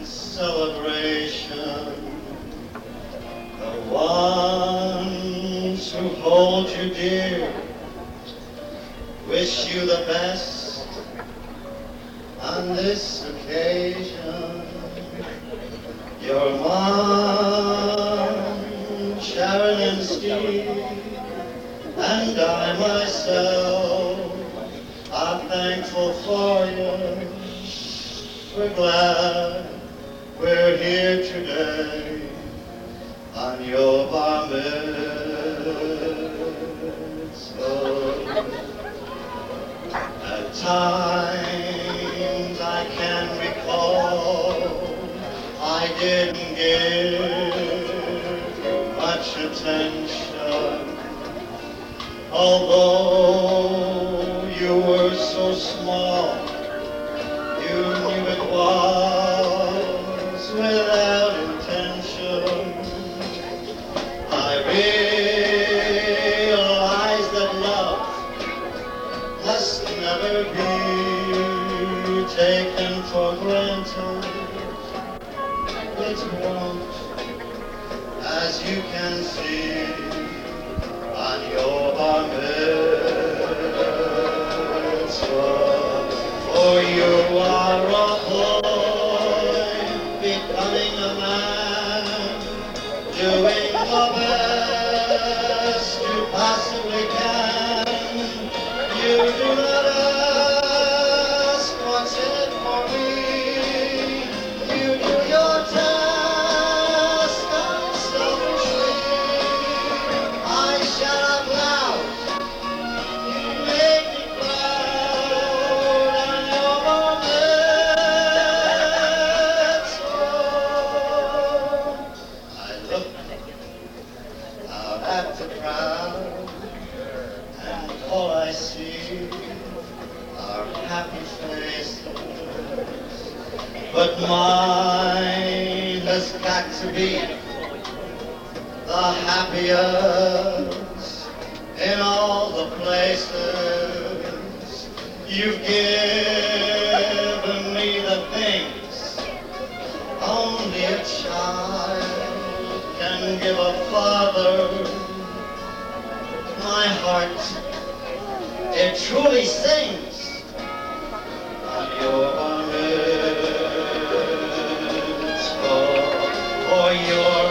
celebration. The ones who hold you dear wish you the best on this occasion. Your mom, Sharon and Steve, and I myself are thankful for you. We're glad we're here today on your bar mitzvah. At times I can recall I didn't give much attention, although you were so small. You knew it was without intention. I realize that love must never be taken for granted. It won't, as you can see on your bar mitzvah. For you are a boy becoming a man, doing the best you possibly can. You do not ask what's in it for me. You do your task unselfishly. I shout out loud, you make me proud on your bar mitzvah. I look out at the crowd, and all I see are happy faces. But mine has got to be the happiest in all the places. You've given me the things only a child can give a father. My heart, it truly sings on your bar mitzvah, for your